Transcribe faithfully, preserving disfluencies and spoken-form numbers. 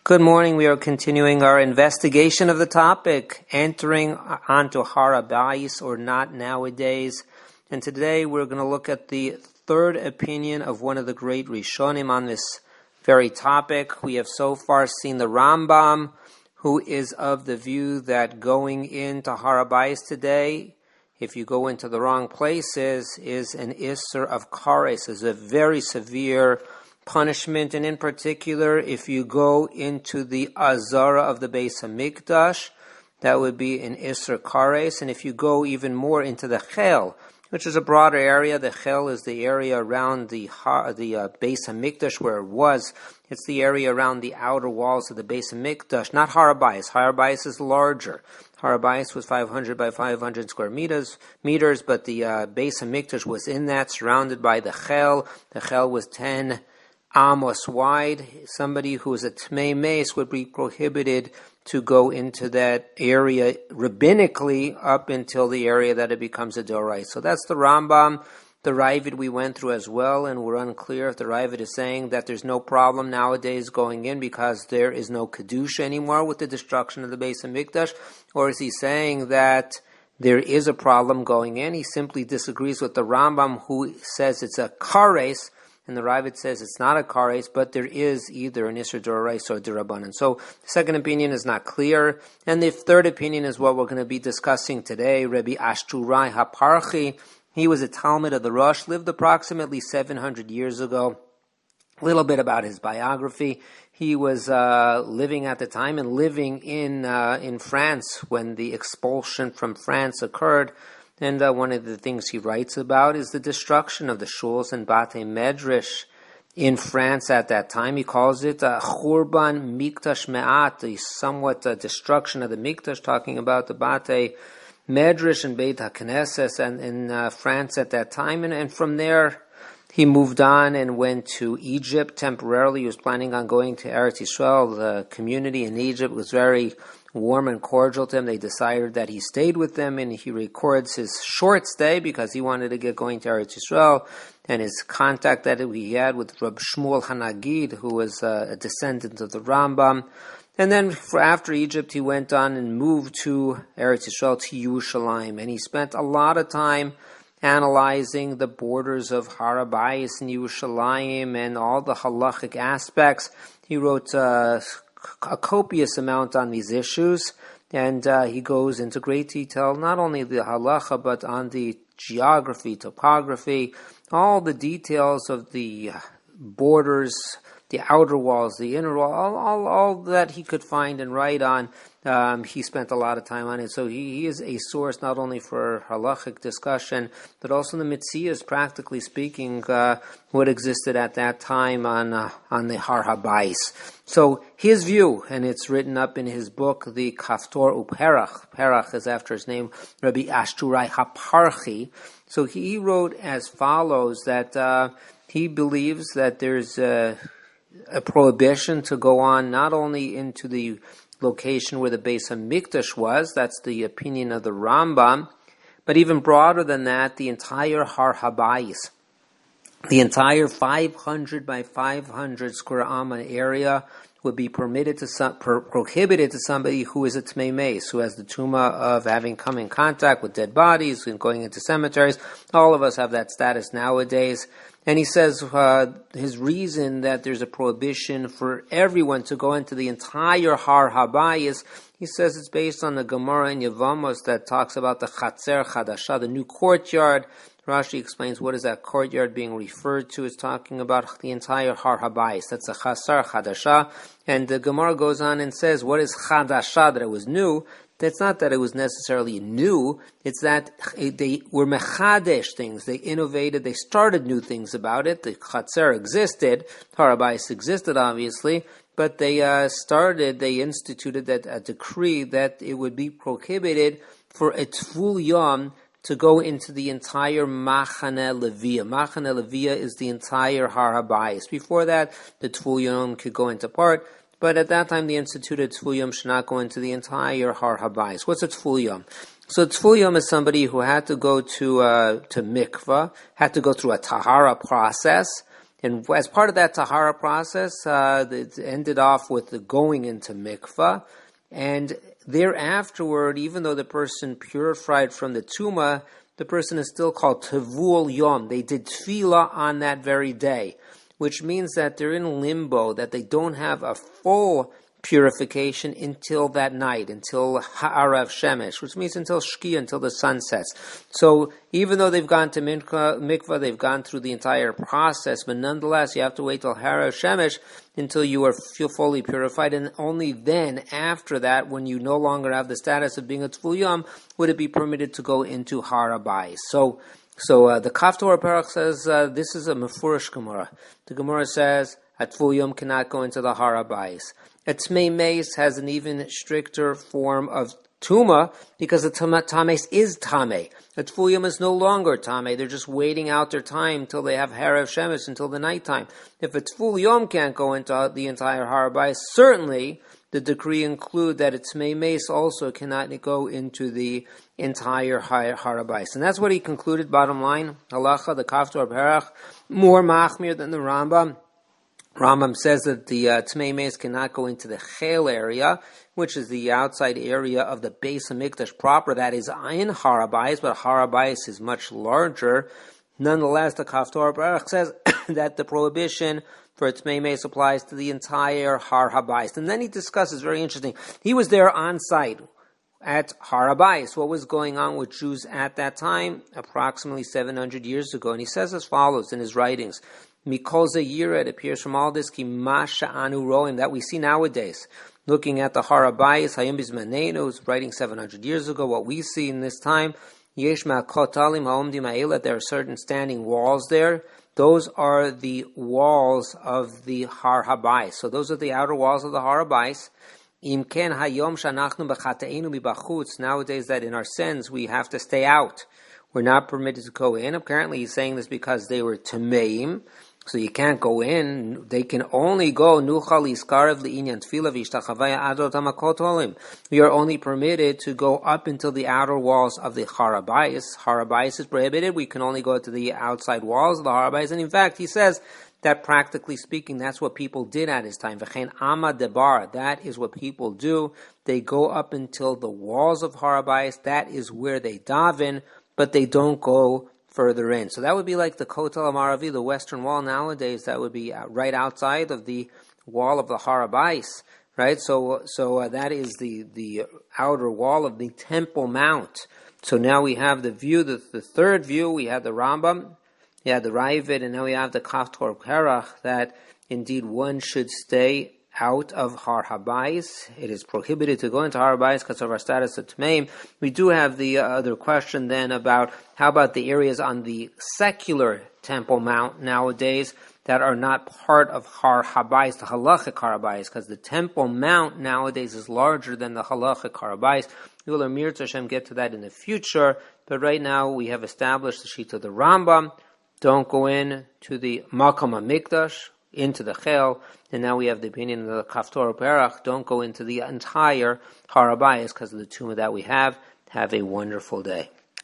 Good morning. We are continuing our investigation of the topic, entering onto Har HaBayis or not nowadays. And today we're going to look at the third opinion of one of the great Rishonim on this very topic. We have so far seen the Rambam, who is of the view that going into Har HaBayis today, if you go into the wrong places, is an Isser of Kares, is a very severe punishment, and in particular, if you go into the Azara of the Beis HaMikdash, that would be an Isser Kares, and if you go even more into the Chel, which is a broader area, the Chel is the area around the the uh, Beis HaMikdash where it was. It's the area around the outer walls of the Beis HaMikdash, not Har HaBayis. Har HaBayis is larger. Har HaBayis was five hundred by five hundred square meters, meters but the uh, Beis HaMikdash was in that, surrounded by the Chel. The Chel was ten Amos wide. Somebody who is a Tmei Meis would be prohibited to go into that area rabbinically up until the area that it becomes a Dorai. So that's the Rambam. The Ravid we went through as well, and we're unclear if the Ravid is saying that there's no problem nowadays going in because there is no Kedusha anymore with the destruction of the Beis HaMikdash, or is he saying that there is a problem going in? He simply disagrees with the Rambam, who says it's a Kares, and the Ravid says it's not a kares, but there is either an Isser D'Oraisa or D'Rabbanan. So the second opinion is not clear. And the third opinion is what we're going to be discussing today. Rabbi Ashturai HaParchi, he was a Talmud of the Rosh, lived approximately seven hundred years ago. A little bit about his biography. He was uh, living at the time and living in uh, in France when the expulsion from France occurred. And uh, one of the things he writes about is the destruction of the shuls and Batei Medrash in France at that time. He calls it uh, Churban Mikdash Me'at, the somewhat uh, destruction of the Mikdash, talking about the Batei Medrash and Beit HaKnesses and in uh, France at that time. And, and from there, he moved on and went to Egypt temporarily. He was planning on going to Eretz Yisrael. The community in Egypt was very warm and cordial to him. They decided that he stayed with them, and he records his short stay because he wanted to get going to Eretz Yisrael, and his contact that he had with Reb Shmuel Hanagid, who was a descendant of the Rambam. And then for after Egypt, he went on and moved to Eretz Yisrael, to Yerushalayim, and he spent a lot of time analyzing the borders of Har HaBayis and Yerushalayim and all the halachic aspects. He wrote uh, a copious amount on these issues, and uh, he goes into great detail, not only the halacha, but on the geography, topography, all the details of the borders, the outer walls, the inner wall, all, all, all that he could find and write on. Um, he spent a lot of time on it. So he, he is a source not only for halachic discussion, but also the Metzias, practically speaking, uh, what existed at that time on uh, on the Har HaBayis. So his view, and it's written up in his book, the Kaftor Uperach. Perach is after his name, Rabbi Ashturai HaParchi. So he wrote as follows, that uh, he believes that there's a, a prohibition to go on not only into the location where the Beis HaMikdash was, that's the opinion of the Rambam, but even broader than that, the entire Har HaBayis, the entire five hundred by five hundred square amma area would be permitted to some, per, prohibited to somebody who is a Tmei Meis, who has the tuma of having come in contact with dead bodies and going into cemeteries. All of us have that status nowadays. And he says uh, his reason that there's a prohibition for everyone to go into the entire Har HaBayis, he says it's based on the Gemara in Yevamos that talks about the Chatzer Chadasha, the new courtyard. Rashi explains what is that courtyard being referred to. It's talking about the entire Har HaBayis. That's a Chatzar Chadasha. And the Gemara goes on and says, what is Chadasha, that it was new? That's not that it was necessarily new. It's that they were mechadesh things. They innovated. They started new things about it. The Chatzar existed. Har HaBayis existed, obviously. But they uh, started, they instituted that a decree that it would be prohibited for a Tvul Yom to go into the entire Machane Levia. Machane Levia is the entire Har HaBayis. Before that, the Tvul Yom could go into part. But at that time, the instituted Tvul Yom should not go into the entire Har HaBayis. What's a Tvul Yom? So Tvul Yom is somebody who had to go to uh, to mikvah, had to go through a tahara process, And as part of that Tahara process, uh, it ended off with the going into mikvah. And thereafterward, even though the person purified from the tumah, the person is still called Tevul Yom. They did tefillah on that very day, which means that they're in limbo, that they don't have a full purification until that night, until Ha'arav Shemesh, which means until Shkia, until the sun sets. So even though they've gone to mikvah, they've gone through the entire process, but nonetheless, you have to wait till Ha'arav Shemesh until you are feel fully purified, and only then, after that, when you no longer have the status of being a Tful Yom, would it be permitted to go into Har HaBayis. So, so uh, the Kaftor Perach says uh, this is a Mefurish Gemara. The Gemara says a Tful Yom cannot go into the Har HaBayis. A Tmei Meis has an even stricter form of Tuma, because the Tames is Tameh. A Tful Yom is no longer Tameh. They're just waiting out their time till they have Harav Shemesh, until the nighttime. If a Tful Yom can't go into the entire Har HaBayis, certainly the decree include that a Tmei Meis also cannot go into the entire Har HaBayis. And that's what he concluded, bottom line. Halacha, the Kaftor Perach, more machmir than the Rambam. Rambam says that the uh, Tmei Meis cannot go into the Chel area, which is the outside area of the Beis HaMikdash proper. That is in Har HaBayis, but Har HaBayis is much larger. Nonetheless, the Kaftor Baruch says that the prohibition for Tmei Meis applies to the entire Har HaBayis. And then he discusses, very interesting, he was there on site at Har HaBayis. What was going on with Jews at that time, approximately seven hundred years ago? And he says as follows in his writings. Mikol Zayira, it appears from all this, ki masha anu roim, that we see nowadays. Looking at the Har HaBayis, Hayom Bizmanenu, who's writing seven hundred years ago, what we see in this time, Yesh ma'kotalim ha'omdim ha'elet, there are certain standing walls there. Those are the walls of the Har HaBayis. So those are the outer walls of the Har HaBayis. Im ken hayom shanachnu b'chateinu mibachutz, nowadays that in our sins we have to stay out. We're not permitted to go in. Apparently he's saying this because they were tameim. So you can't go in. They can only go nuchal iskarev li'inyan tefillah v'ishtachavaya adot hamakotolim. We are only permitted to go up until the outer walls of the Har HaBayis. Har HaBayis is prohibited. We can only go to the outside walls of the Har HaBayis. And in fact, he says that practically speaking, that's what people did at his time. V'chein ama debar. That is what people do. They go up until the walls of Har HaBayis. That is where they daven, but they don't go further in. So that would be like the Kotel HaMaravi, the western wall nowadays. That would be right outside of the wall of the Har HaBayis, right? So, so uh, that is the the outer wall of the Temple Mount. So now we have the view, the, the third view. We had the Rambam, we had the Ravid, and now we have the Kaftor Perach, that indeed one should stay out of Har HaBayis. It is prohibited to go into Har HaBayis because of our status of Tmeim. We do have the uh, other question then about how about the areas on the secular Temple Mount nowadays that are not part of Har HaBayis, the halachic Har HaBayis, because the Temple Mount nowadays is larger than the halachic Har HaBayis. We will, Amir Hashem, get to that in the future, but right now we have established the sheet of the Rambam. Don't go in to the Makom HaMikdash, into the Chel, and now we have the opinion of the Kaftor Perach, don't go into the entire Har HaBayis because of the tumah that we have. Have a wonderful day.